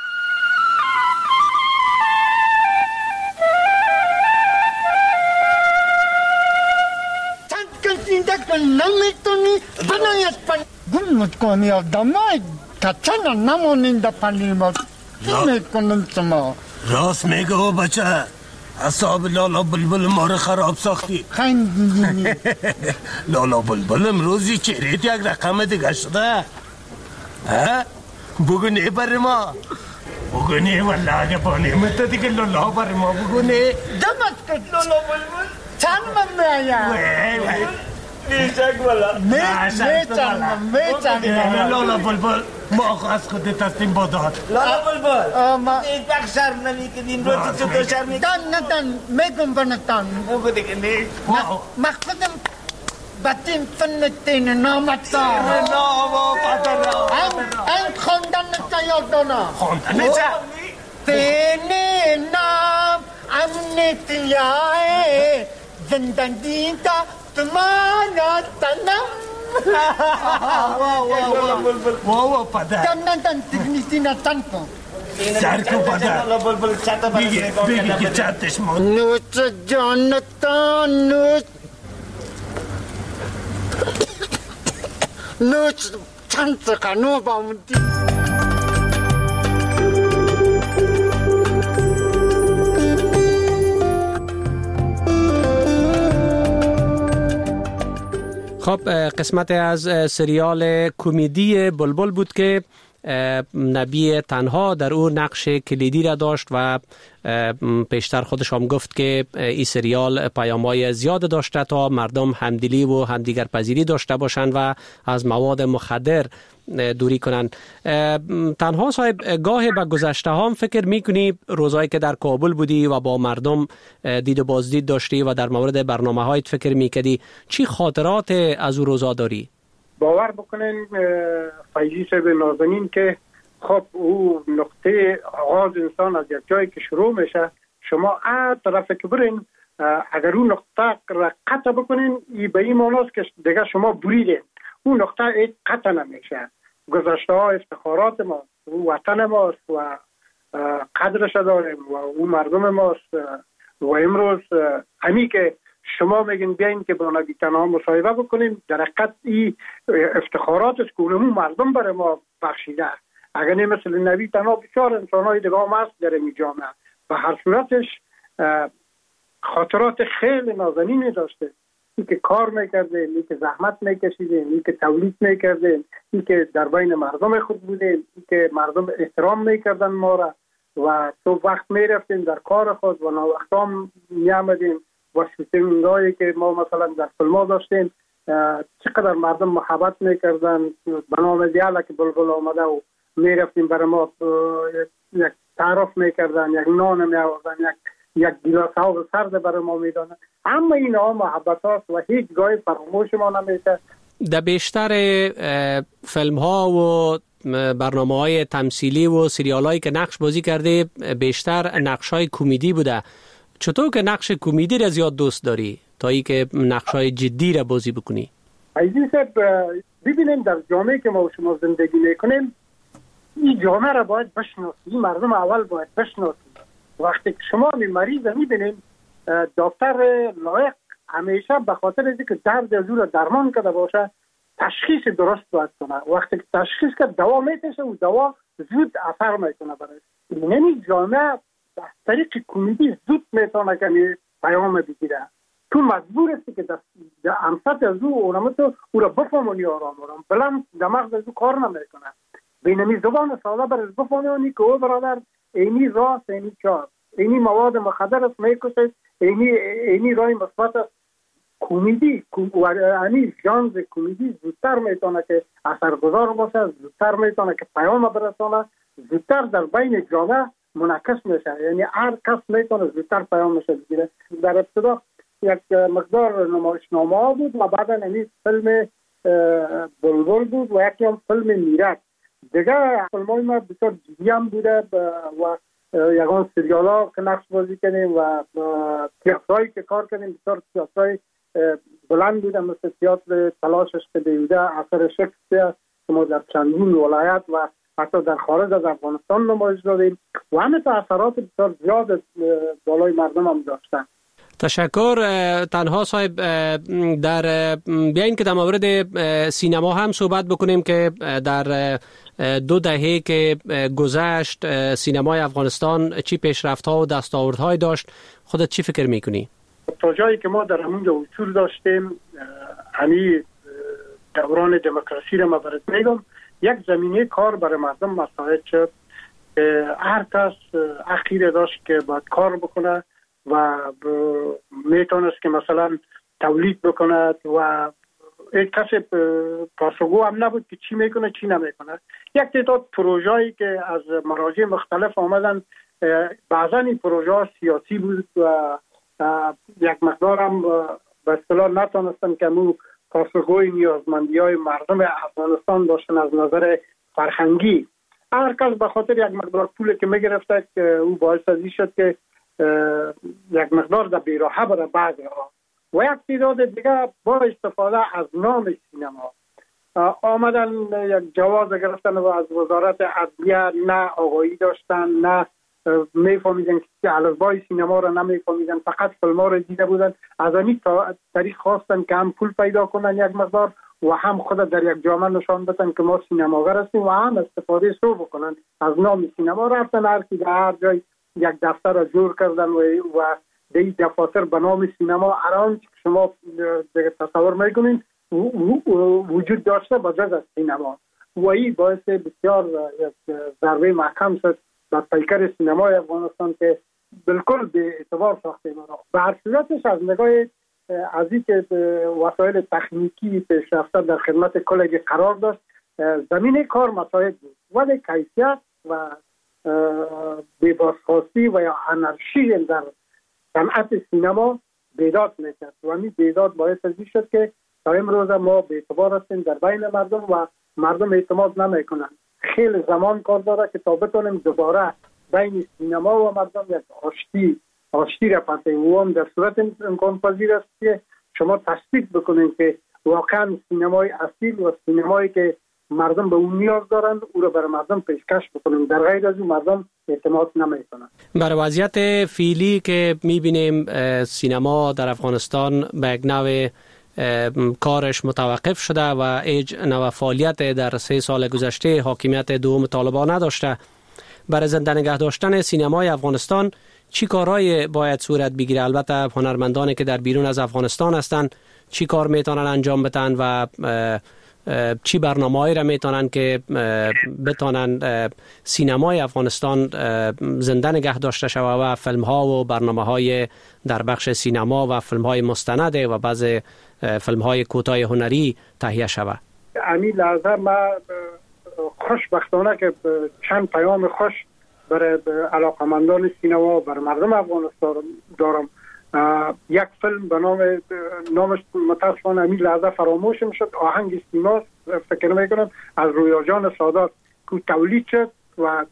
نمیتونی بنایت پن گل متکنی آدمای کچنا نمونین دا پنیمات نمیکنن شما. راست میگه و بچه، اصاب لالا بلبل ما رو خراب ساختی. خیلی لالا بلبل امروزی چهرهت یک رقم دیگه شده. ها؟ بگو نه بر ما، بگو نه والله اگه با نعمت دیگه لالا بر ما بگو نه. دمت کن لالا بلبل چند من میایم وی وی نیشک والا میچنم میچنم لالا بلبل ما از خودت هستیم با داد. لالا بلبل یک وقت شرم نمی کنیم روزی تو تو شرم نکنیم. تن نتن میگم بنتن بگو دیگه نه مخفدم بطیم فنتین نامتا ناما پدر این خوندن نتا یاد دانا خوندن نتا تینی نام امنیتیای زندگی تا تمانا تنم واو واو پدر تن تن تکنیسی نتن کن سرکو پدر بگی بگی که چندش مون نوچ جانتا نوچ نوچ چند سخنو بامدی. خب قسمت از سریال کمدی بلبل بود که نبی تنها در او نقش کلیدی را داشت و پیشتر خودش هم گفت که این سریال پیام‌های زیاد داشته تا مردم همدلی و همدیگر پذیری داشته باشند و از مواد مخدر دوری کنند. تنها صاحب گاهی به گذشته هم فکر میکنی روزایی که در کابل بودی و با مردم دید و بازدید داشتی و در مورد برنامه هایت فکر میکردی، چی خاطرات از او روزا داری؟ باور بکنین فیضی صاحب نازنین که خب او نقطه آغاز انسان از یک جایی که شروع میشه، شما ا طرف که برین اگر اون نقطه را قطع بکنین ای به این معناست که دیگه شما بریدین. اون نقطه ای قطع نمیشه. گذشته ها افتخارات ما، او وطن ماست و قدرش داریم و او مردم ماست و امروز همی که شما میگین بیاین که با نبی تنها مصاحبه بکنیم، در حقیقت ای افتخارات است که اونمون مردم برای ما بخشیده. اگر نه مثل نبی تنها بسیار انسانهای دیگه هم هست در این جامعه و هر صورتش خاطرات خیلی نازنینی داشته. این که کار میکردیم، این که زحمت میکشیدیم، این که تولید میکردیم، این که در بین مردم خود بودیم، این که مردم احترام میکردن ما را و تو وقت میرفتیم در کار خود و ناوقت هم میامدیم و شوتینگایی که ما مثلا در فیلم داشتیم چقدر مردم محبت میکردن. به نام دیالا که بلبل آمده و میرفتیم برای ما یک تعارف میکردن، یک نان میآوردن، یک یک گیلاس آب سرد برای ما میدانن. اما این ها محبت هاست و هیچ گاهی فراموش ما نمیشه. در بیشتر فیلم ها و برنامه های تمثیلی و سریال هایی که نقش بازی کرده بیشتر نقش های کمدی بوده. چطور که نقش کمدی را زیاد دوست داری تا ای که نقش های جدی را بازی بکنی؟ عزیز صاحب ببینیم در جامعه که ما شما زندگی میکنیم این جامعه را باید بشناسیم، مردم اول باید بشناسیم. وقتی که شما می مریض میبینیم دکتر لایق همیشه به خاطر اینکه درد از او را درمان کرده باشه تشخیص درست باید کنه. وقتی که تشخیص که دوا میتشه و دوا زود اثر میکنه برای یعنی جامعه از طریق کمدی زود میتونه که پیام بگیره. تو مجبور هستی که در امسط از او اونم تو او را بفهمونی آرام آرام بلند دماغ از او کار نمیکنه. بینمی زبان ساده برش بفهمونی که او برادر اینی راست اینی چار اینی مواد مخدر است میکشه، اینی اینی رای مثبت است. کمدی یعنی ژانر کمدی زودتر میتونه که اثرگذار باشه، زودتر میتونه که پیام برسونه، زودتر در بین جامعه منعکس میشه، یعنی هر کس میتونه زودتر پیامش بگیره. در ابتدا یک مقدار نمایشنامه بود و بعدا این فیلم بلبل بود و یکی هم فیلم میرد. دیگه فیلمای ما بسیار جدی هم بوده و یگان سریال ها که نقش بازی کنیم و تیاترهایی که کار کنیم بسیار تیاترهای بلند بوده، مثل تیاتر تلاشش که بیوده اثر شکسپیر که ما در چندین ولایت و حتی در خارج از افغانستان نمایش دادیم و همه اثرات بسیار زیاد بالای مردم هم داشتن. تشکر. تنها صاحب در بیاین که در مورد سینما هم صحبت بکنیم که در دو دهه که گذشت سینمای افغانستان چی پیشرفت‌ها و دستاوردهای داشت، خودت چی فکر میکنی؟ تا جایی که ما در همونجا وصول داشتیم، همی دوران دموکراسی را ما برات میگم، یک زمینه کار برای مردم مساعد شد. هر کس حقی داشت که باید کار بکنه و میتونست که مثلا تولید بکند و یک کسی پاسخگو هم نبود که چی میکنه چی نمیکنه. یک تعداد پروژه‌ای که از مراجع مختلف آمدن، بعضا این پروژه سیاسی بود و یک مقدار هم به اصطلاح نتونستن که مو پاسخگوی نیازمندی‌های مردم افغانستان باشن از نظر فرهنگی. هر کس به خاطر یک مقدار پول که میگرفته که او باعث ازی شد که یک مقدار در بیراهه برای بعضی ها و یک تعداد دیگه با استفاده از نام سینما آمدن یک جواز گرفتن و از وزارت عدلیه نه آگاهی داشتن، نه میفهمیدن که الفبای سینما را نمیفهمیدن، فقط فیلم ها را دیده بودن. از این طریق خواستن که هم پول پیدا کنن یک مقدار و هم خود در یک جامعه نشان بدن که ما سینماگر هستیم و هم استفاده سو بکنن از نام سینما. رفتن هر کی در هر جای یک دفتر را جور کردن و و دی دفاتر به نام سینما الان که شما تصور میکنین وجود داشته با جز از سینما و این باعث بسیار یک ضربه محکم شد در پیکر سینمای افغانستان که بالکل به اعتبار ساخته ما. به هر صورتش از نگاه از این که وسایل تکنیکی پیشرفته در خدمت کلگی قرار داشت، زمینه کار مساعد بود ولی کیفیت و بی‌بازخواستی و یا انارشی در صنعت سینما بیداد میکرد و همین بیداد باعث ازی شد که تا امروز ما به اعتبار هستیم در بین مردم و مردم اعتماد نمیکنن. خیلی زمان کار داره که تا بتونیم دوباره بین سینما و مردم یک آشتی آشتی را پسیم و هم در صورت امکان پذیر است که شما تصدیق بکنید که واقعا سینمای اصیل و سینمایی که مردم به اون نیاز دارند او را برای مردم پیشکش بکنیم، در غیر از اون مردم اعتماد نمیکنن. برای وضعیت فعلی که میبینیم سینما در افغانستان به یک نوع کارش متوقف شده و هیچ نوع فعالیت در سه سال گذشته حاکمیت دوم طالبان نداشته. برای زنده نگه داشتن سینمای افغانستان چی کارهای باید صورت بگیره؟ البته هنرمندانی که در بیرون از افغانستان هستند چی کار میتونن انجام بدن و چی برنامه‌ای را میتونن که بتونن سینمای افغانستان زنده نگه داشته شود و فیلم ها و برنامه های در بخش سینما و فیلم های مستند و بعض فیلم های کوتاه هنری تهیه شود؟ امی لحظه ما خوشبختانه که چند پیام خوش برای علاقمندان سینما برای مردم افغانستان دارم. یک فیلم به نام نامش متاسفانه همین لحظه فراموشم شد، آهنگ سیما فکر میکنم از رویا جان سادات که تولید شد و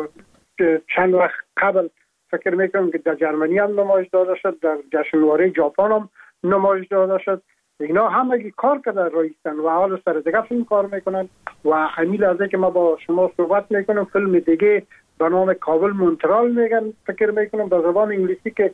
چند وقت قبل فکر میکنم که در جرمنی هم نمایش داده شد، در جشنواره ژاپن هم نمایش داده شد. اینا همگی کار کرده رایستن و حال سر دیگه فیلم کار میکنن و همین لحظه که ما با شما صحبت میکنم فیلم دیگه به نام کابل مونترال میگن فکر میکنم به زبان انگلیسی که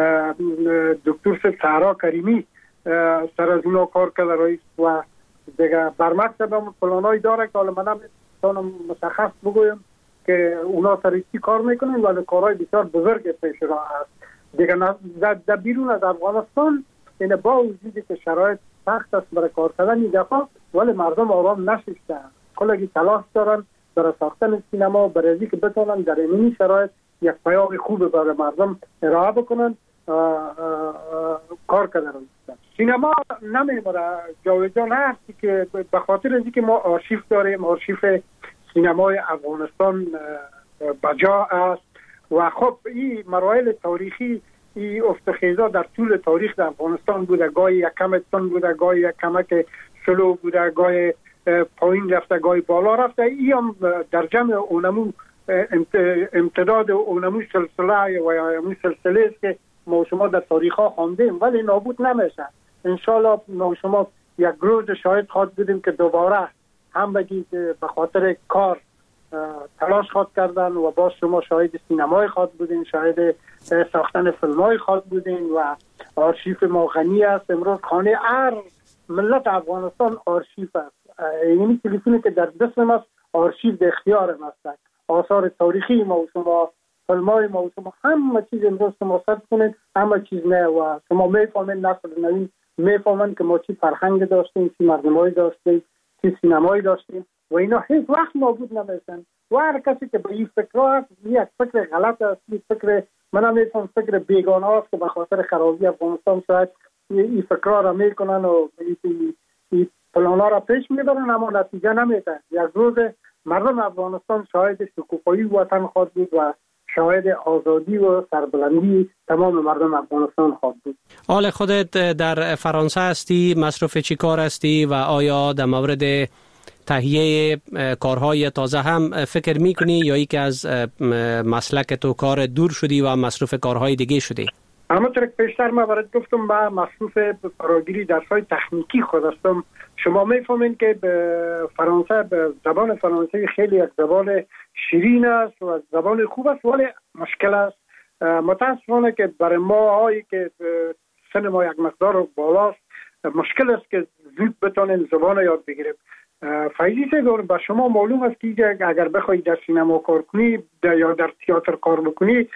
دکتر سهرا کریمی سر از اونا کار کرده رئیس و دیگه برمکتب هم پلانای داره که حالا من نمیتونم مشخص بگویم که اونا سر چی کار میکنن ولی کارهای بسیار بزرگ پیش را هست. دیگه در بیرون از افغانستان این با وجودی که شرایط سخت است برای کار کردن این دفعه ولی مردم آرام نشستن، کلگی تلاش دارن برای ساختن سینما برای اینکه که بتونن در این شرایط یک پیام خوب برای مردم ارائه بکنن کار کردن. سینما نمیمونه جاودان هستی که به خاطر اینکه ما آرشیف داریم، آرشیف سینمای افغانستان بجا است و خب این مراحل تاریخی این افتخیزا در طول تاریخ در افغانستان بوده، گاهی یک کم تون بوده، گاهی یک کمک سلو بوده، گاهی پایین رفته، گاهی بالا رفته. این هم در جمع اونمو امتداد اونمو سلسله و یا اونمو سلسله است که ما شما در تاریخ ها خواندیم، ولی نابود نمیشه. انشالله ما شما یک روز شاید خواهد بودیم که دوباره هم بگید به خاطر کار تلاش خواهد کردن و باز شما شاهد سینمای خواهد بودین، شاهد ساختن فیلمای خواهد بودین و آرشیف ما غنی است. امروز خانه هر ملت افغانستان آرشیف است. یعنی تلفنی که در دست ما است آرشیف در اختیار ما است. آثار تاریخی ما و شما، فیلمای ما و شما، همه چیز امروز شما ثبت کنید، همه چیز نه و شما میفهمید، نسل نوین میفهمند که ما چی فرهنگ داشتیم، چی مردمایی داشتیم، چی سینمایی داشتیم و اینا هیچ وقت نابود نمیشن. و هر کسی که به این فکر هست، یک فکر غلط است، یک فکر من نمیفهم فکر بیگانه است که به خاطر خرابی افغانستان شاید این فکرها را میکنن و این پلانا را پیش میبرن، اما نتیجه نمیده. یک روز مردم افغانستان شاهد شکوفایی وطن خواهد بود و شاهد آزادی و سربلندی تمام مردم افغانستان خواهد بود. حال خودت در فرانسه هستی، مصروف چی کار هستی و آیا در مورد تهیه کارهای تازه هم فکر میکنی یا ای که از مسلک تو کار دور شدی و مصروف کارهای دیگه شدی؟ همونطور که پیشتر ما برات گفتم من مصروف فراگیری درس‌های تکنیکی خود هستم. شما میفهمین که به فرانسه، به زبان فرانسه خیلی یک زبان شیرین است و زبان خوب است، ولی مشکل است. متاسفانه که برای ما هایی که سن ما یک مقدار بالاست مشکل است که زود بتونیم زبان یاد بگیریم. فایده داره به شما معلوم است که اگر بخوای در سینما کار کنی یا در تئاتر کار بکنی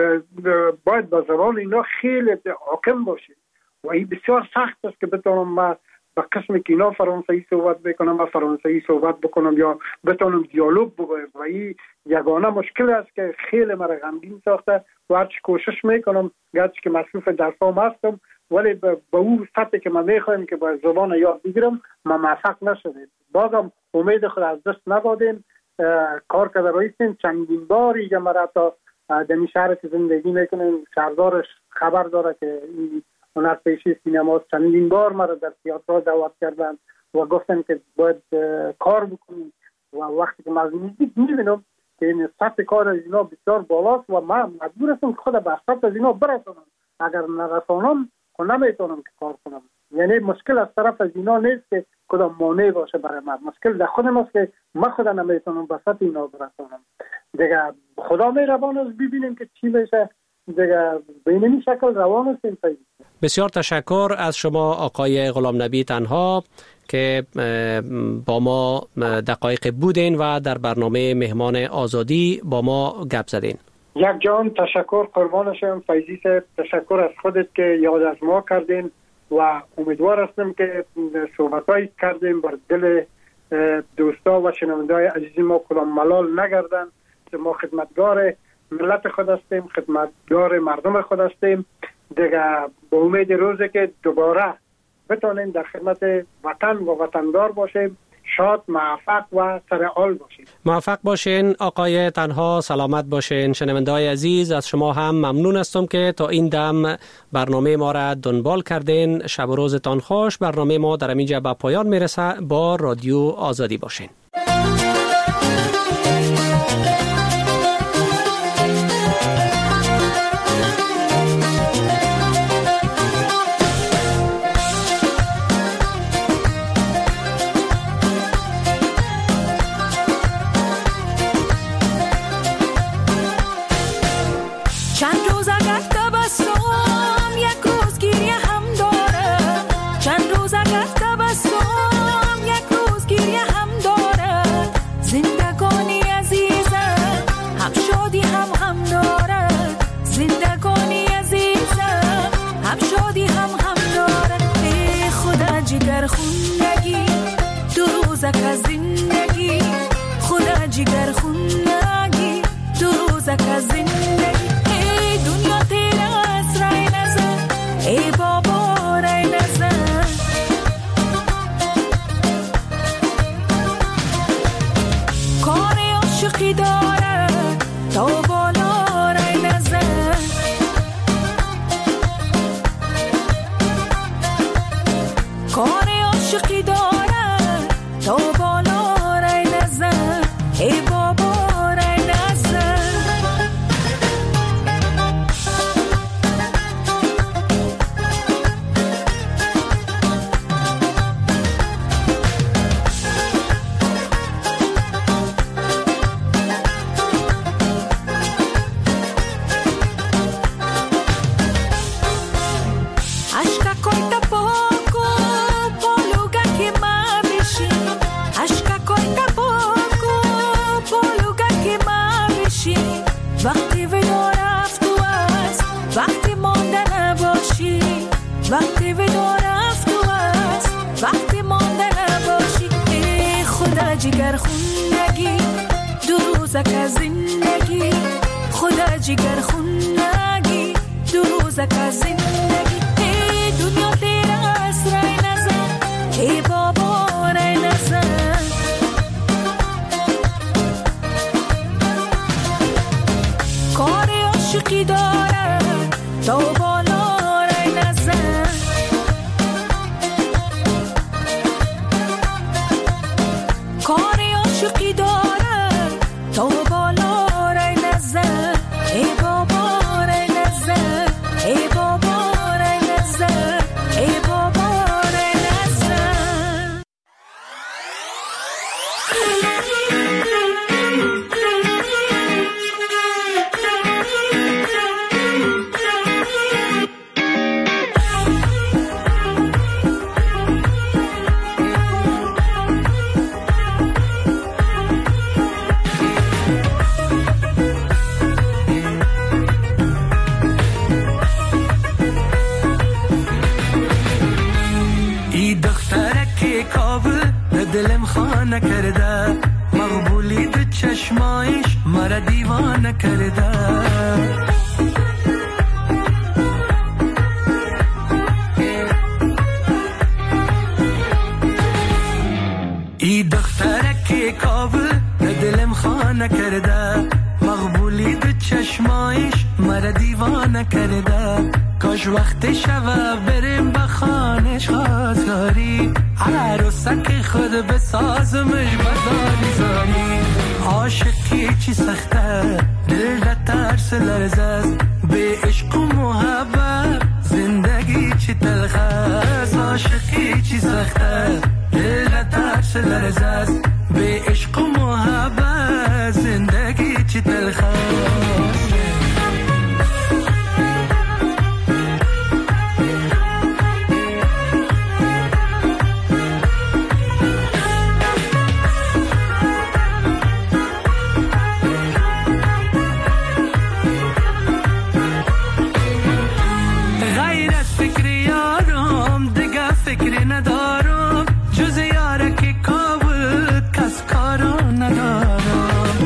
باید با زبان اینا خیلی حاکم باشی و این بسیار سخت است که بتونم ما با قسم که اینا فرانسوی صحبت بکنم و فرانسوی صحبت بکنم یا بتونم دیالوگ بگویم و این یگانه مشکل است که خیلی مرا غمگین ساخته و هرچی کوشش میکنم گرچه که مصروف درسام هستم ولی به اون سطحی که من میخوایم که با زبان یاد بگیرم ما موفق نشدیم. بازم امید خود از دست ندادیم، کار کرده رایستیم. چندین بار اینجا مرا تا دمی شهر که زندگی میکنیم شهردارش خبر داره که این هنرپیشه سینما چندین بار مرا در تئاتر دعوت کردن و گفتن که باید کار بکنیم و وقتی که من نزدیک میبینم که این سطح کار از اینا بسیار بالاست و من مجبور هستم که خود به سطح از اینا برسونم. اگر نرسانم خود نمیتونم که کار کنم. یعنی مشکل از طرف از اینا نیست که کدام مانع باشه برای من، مشکل در خودم است که من خود نمیتونم به سطح اینا برسونم. دیگه خدا مهربان است، ببینیم که چی میشه. دیگه به این شکل روان است. بسیار تشکر از شما آقای غلام نبی تنها که با ما دقایق بودین و در برنامه مهمان آزادی با ما گپ زدین. یک جان تشکر، قربانشم. فیضی صاحب تشکر از خودت که یاد از ما کردین و امیدوار هستم که صحبتایی کردیم بر دل دوستا و شنونده‌های عزیز ما کدام ملال نگردن. ما خدمتگار ملت خود هستیم، خدمتگار مردم خود هستیم. دیگه با امید روزی که دوباره بتونیم در خدمت وطن و وطندار باشیم. شاد، موفق و سرحال باشین. موفق باشین آقای تنها، سلامت باشین. شنونده‌های عزیز از شما هم ممنون هستم که تا این دم برنامه ما را دنبال کردین. شب و روزتان خوش. برنامه ما در اینجا به پایان میرسه. با رادیو آزادی باشین. یک روز گیریه هم داره وقتی بدون رفت و است، وقتی مانده نباشی ای خدا جگر خونگی دو روزک از زندگی، خدا جگر خونگی دو روزک از زندگی. ای دنیا دیر است رای نزن، ای بابا رای نزن، کار عاشقی داره تا بالا رای نزن، کار عاشقی داره تا بالا رای نزن، ای بابا رای نزن، ای بابا رای نزن، ای بابا رای نزن. دلم خانه کرده، مقبولی به چشمایش مرا دیوانه کرده. ای دخترک کابل دلم خانه کرده، مقبولی به چشمایش مرا دیوانه کرده. کاش وقت شب بریم به خانش خاطری، عروسک خود بسازمش بزاری زاری. عاشقی چی سخته دل را ترس لرزه است، به عشق و محبت زندگی چی تلخ است. عاشقی چی سخته دل را ترس لرزه است، به عشق و محبت زندگی چی تلخ است. فکری ندارم جز یارک کابل، کس کارو ندارم.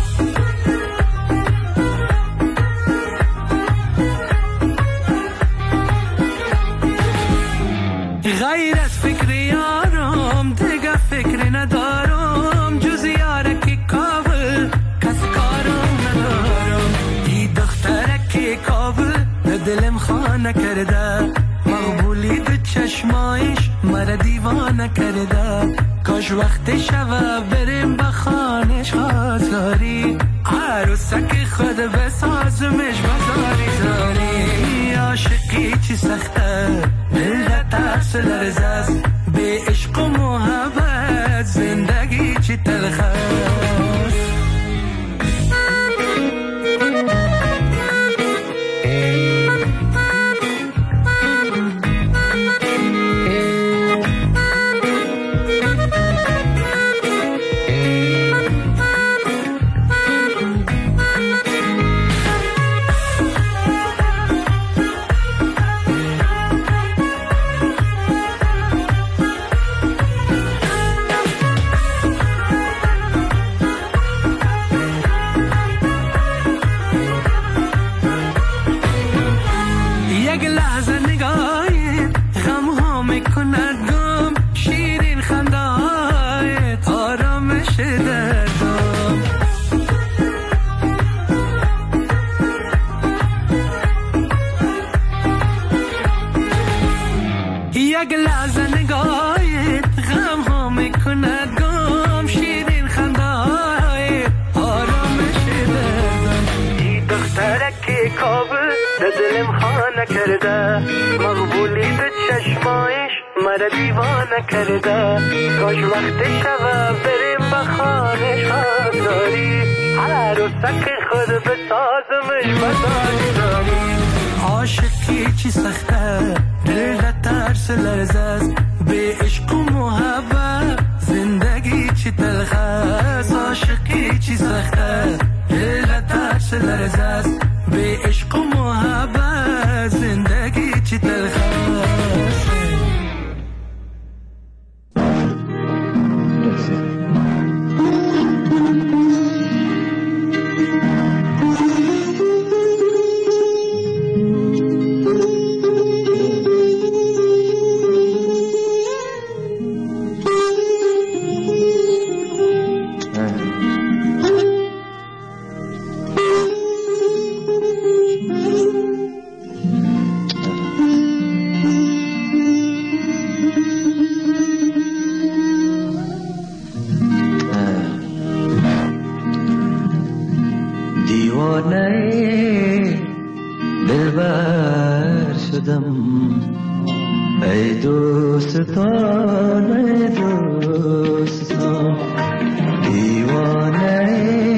غیر از فکری یارم دیگه فکری ندارم، جز یارک کابل کس کارو ندارم. ای دخترک کابل دلم خانه کرده، مقبولی به چشمایش مرا دیوانه کرده. کاش وقت شب بریم به خانش خاطری، عروسک خود بسازمش بزاری زاری. عاشقی چی سخته دل را ترس لرزه است، به عشق و محبت زندگی چی تلخ است. یک لحظه نگاهت غم ها میکند گم، شیرین خنده های آرامش دردم. ای دخترک کابل دلم خانه کرده، مقبولی به چشمایش مرا دیوانه کرده. کاش وقت شب بریم به خانش خاطری، عروسک خود بسازمش بزاری داری. عاشقی چی سخته دل را ترس لرزه است، به عشق و محبت زندگی چی تلخ است. عاشقی چی سخته دل را ترس لرزه است، به عشق و محبت زندگی چی تلخ است. شدم ای دوستان ای دوستان دیوانه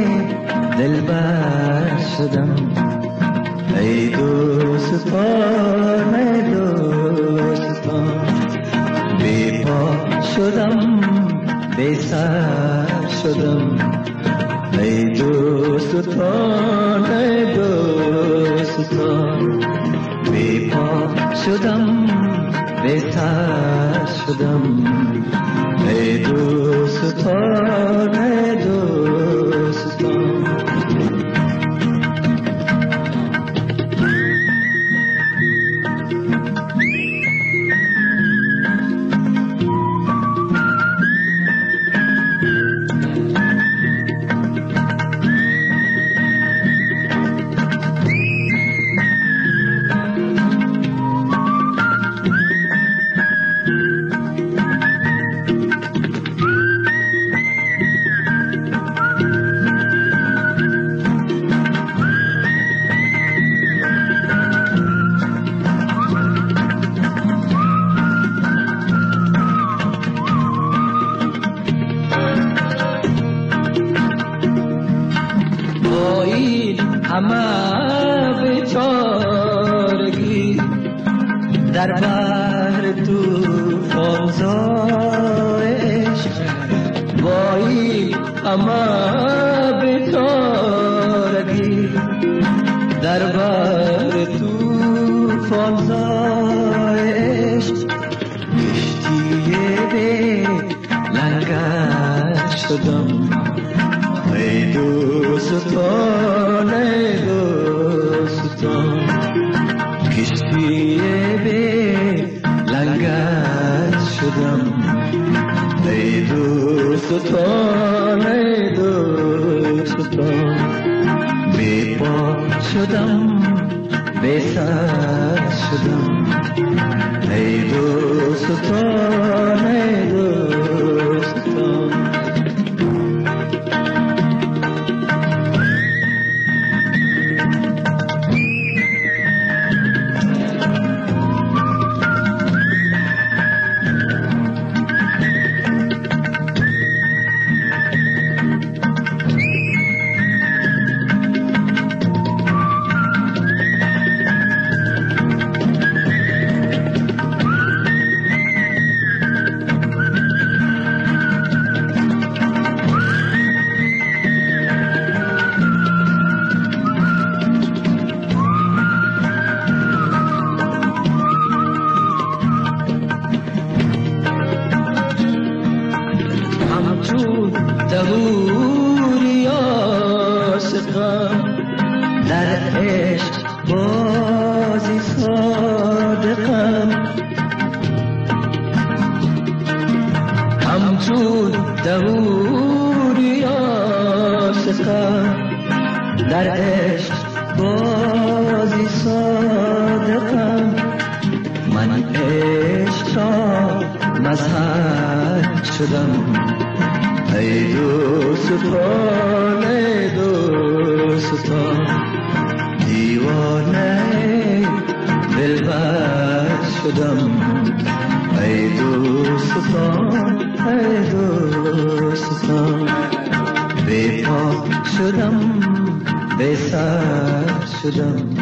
دلبر شدم ای دوستان ای دوستان بی پا شدم بی سر شدم ای دوستان ای دوستان بی پا شدم بی سر شدم ای دوستان ای دوستان در بحر طوفان زایش وای اما بیچارگی در بحر طوفان زایش کشتی به لنگر شدم ای دوستان ای دوستان کشتی لنگر شدم ای دوستان ای دوستان بی پا شدم بی سر شدم ای دوستان ای دوستان ظهوری عاشقم در عشق بازی صادقم همچون ظهوری عاشقم در عشق بازی صادقم من عشق را مذهب شدم ای دوستان ای دوستان دیوانه دلبر شدم ای دوستان ای دوستان بی پا شدم بی سر شدم